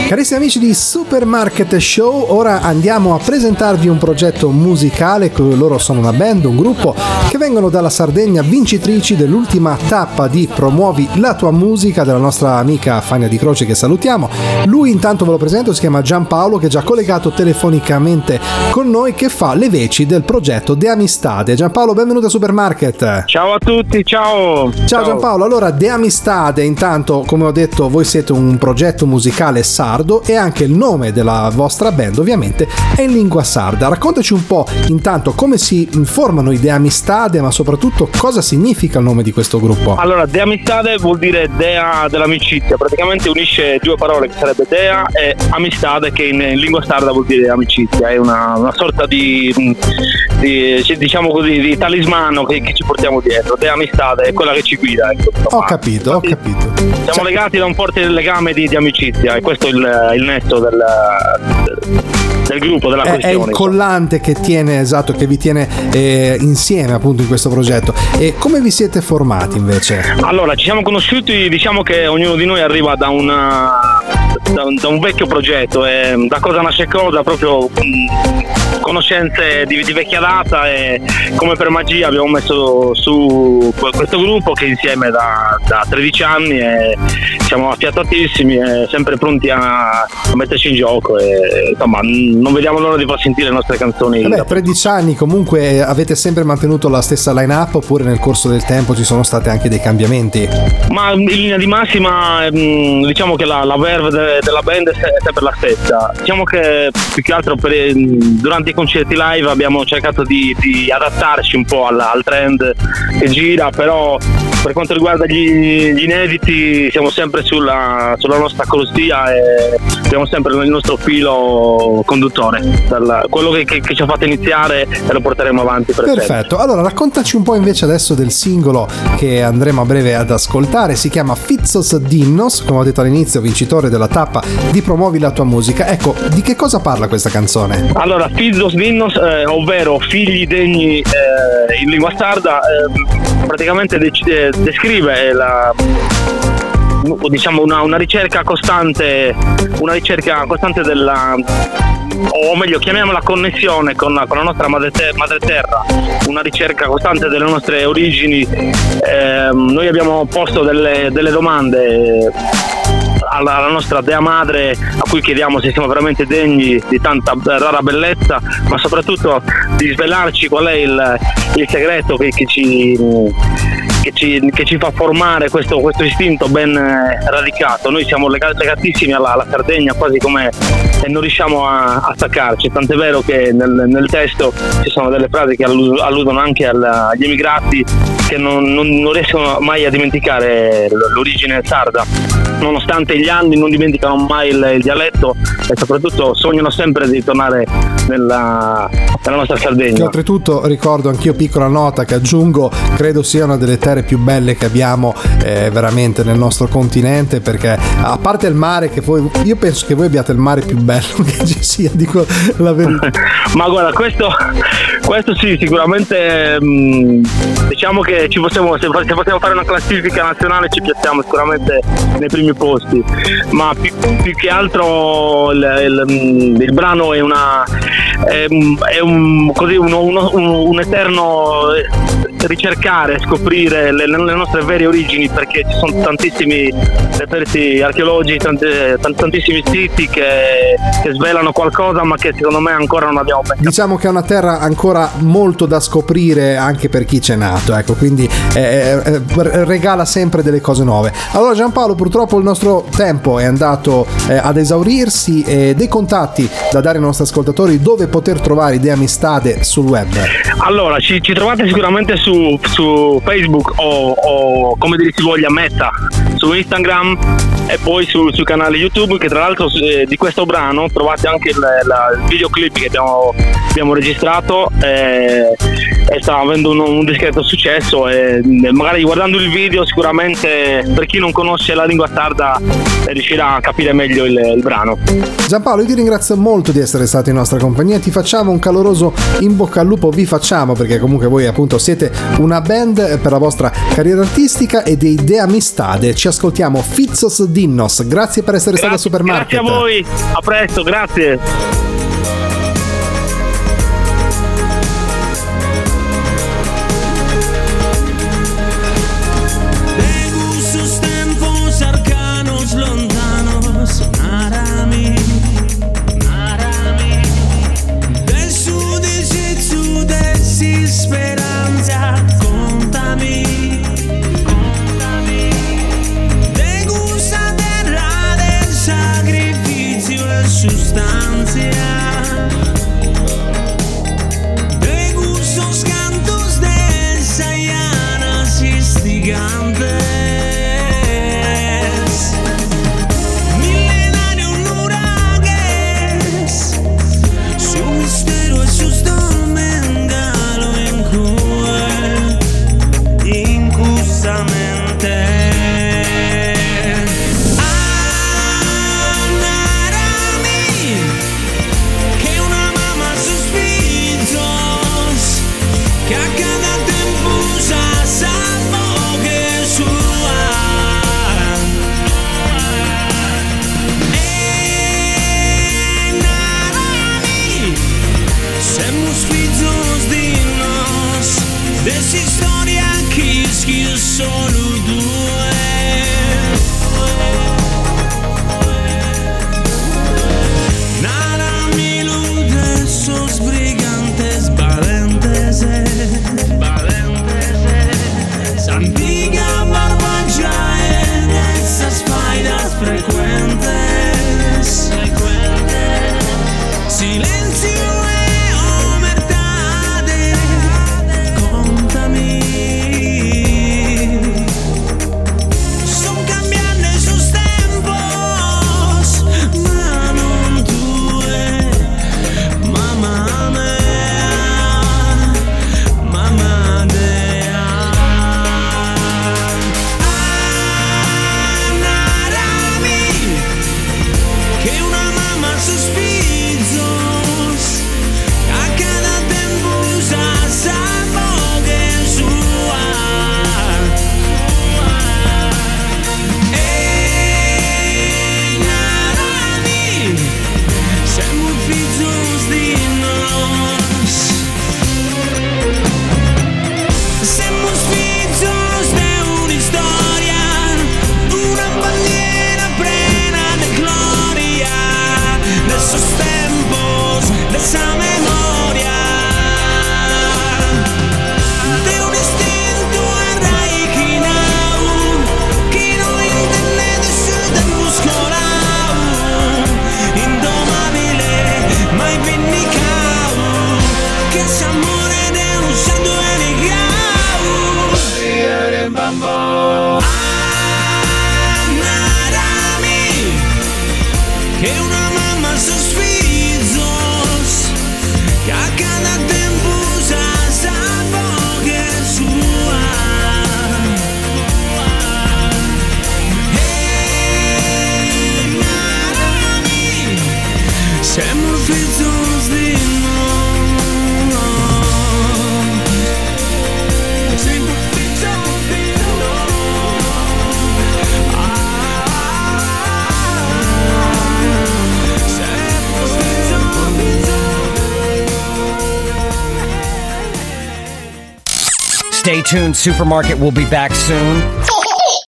Carissimi amici di Supermarket Show, ora andiamo a presentarvi un progetto musicale. Loro sono una band, un gruppo che vengono dalla Sardegna, vincitrici dell'ultima tappa di Promuovi la tua musica della nostra amica Fania Di Croce, che salutiamo. Lui intanto ve lo presento, si chiama Giampaolo, che è già collegato telefonicamente con noi, che fa le veci del progetto De Amistade. Giampaolo, benvenuto a Supermarket. Ciao a tutti, ciao Giampaolo. Allora, De Amistade, intanto, come ho detto, voi siete un progetto musicale sardo e anche il nome della vostra band ovviamente è in lingua sarda. Raccontaci un po' intanto come si formano i De Amistade, ma soprattutto cosa significa il nome di questo gruppo. Allora, De Amistade vuol dire dea dell'amicizia, praticamente unisce due parole che sarebbe dea e amistade, che in lingua sarda vuol dire amicizia. È una sorta di diciamo così, di talismano che ci portiamo dietro. De Amistade è quella che ci guida, ecco. Ho capito. Siamo legati da un forte legame di amicizia, e questo è il nesso del gruppo, della questione. È il collante che tiene, esatto, che vi tiene insieme appunto in questo progetto. E come vi siete formati invece? Allora, ci siamo conosciuti, diciamo che ognuno di noi arriva da un vecchio progetto, e da cosa nasce cosa, proprio conoscenze di vecchia data, e come per magia abbiamo messo su questo gruppo che insieme da 13 anni, e siamo affiatatissimi e sempre pronti a metterci in gioco, e insomma non vediamo l'ora di far sentire le nostre canzoni. 13 anni comunque, avete sempre mantenuto la stessa line-up oppure nel corso del tempo ci sono stati anche dei cambiamenti? Ma in linea di massima diciamo che la verve della band è sempre la stessa. Diciamo che più che altro durante i concerti live abbiamo cercato di adattarci un po' al trend che gira, però per quanto riguarda gli inediti siamo sempre sulla nostra corsia e abbiamo sempre il nostro filo conduttore, quello che ci ha fatto iniziare, e lo porteremo avanti per sempre. Perfetto, allora raccontaci un po' invece adesso del singolo che andremo a breve ad ascoltare. Si chiama Fizzos Dinnos, come ho detto all'inizio, vincitore della tappa di Promuovi la tua musica. Ecco, di che cosa parla questa canzone? Allora, Fizzos Dinnos, ovvero figli degni in lingua sarda, praticamente descrive diciamo una ricerca costante della, o meglio chiamiamola connessione con la nostra madre terra, una ricerca costante delle nostre origini. Noi abbiamo posto delle domande alla nostra dea madre, a cui chiediamo se siamo veramente degni di tanta rara bellezza, ma soprattutto di svelarci qual è il segreto che ci fa formare questo istinto ben radicato. Noi siamo legatissimi alla Sardegna, quasi come e non riusciamo a staccarci, tant'è vero che nel testo ci sono delle frasi che alludono anche agli emigrati, che non riescono mai a dimenticare l'origine sarda. Nonostante gli anni non dimenticano mai il dialetto, e soprattutto sognano sempre di tornare nella nostra Sardegna. Che oltretutto, ricordo anch'io, piccola nota che aggiungo, credo sia una delle terre più belle che abbiamo veramente nel nostro continente, perché a parte il mare, che io penso che voi abbiate il mare più bello che ci sia, dico la verità. Ma guarda, questo sì, sicuramente diciamo che se possiamo fare una classifica nazionale ci piazziamo sicuramente nei primi posti, ma più che altro il brano è un eterno ricercare, scoprire le nostre vere origini, perché ci sono tantissimi reperti archeologici, tantissimi siti che svelano qualcosa, ma che secondo me ancora non abbiamo pensato. Diciamo che è una terra ancora molto da scoprire anche per chi c'è nato, ecco, quindi regala sempre delle cose nuove. Allora Giampaolo, purtroppo il nostro tempo è andato ad esaurirsi, dei contatti da dare ai nostri ascoltatori, dove poter trovare De Amistade sul web? Allora, ci trovate sicuramente su Facebook o come dir si voglia Meta, su Instagram, e poi sul canale YouTube, che tra l'altro di questo brano trovate anche il videoclip che abbiamo registrato, e sta avendo un discreto successo, e magari guardando il video sicuramente per chi non conosce la lingua sarda riuscirà a capire meglio il brano. Giampaolo, io ti ringrazio molto di essere stato in nostra compagnia, ti facciamo un caloroso in bocca al lupo, vi facciamo, perché comunque voi appunto siete una band per la vostra carriera artistica, e dei De Amistade ci ascoltiamo Fizzos Dinnos. Grazie per essere stato a Supermarket. Grazie a voi, a presto, grazie. Speranza, contami, degusta terra del sacrificio e sustancia, degusto cantos de sayanas instigantes, milenario nuragues, su misterio e sus dessa história quis que eu solo due nada me ilude sos brigantes valentes antiga barbagia en esas fallas frecuentes silencio Stay tuned, Supermarket will be back soon.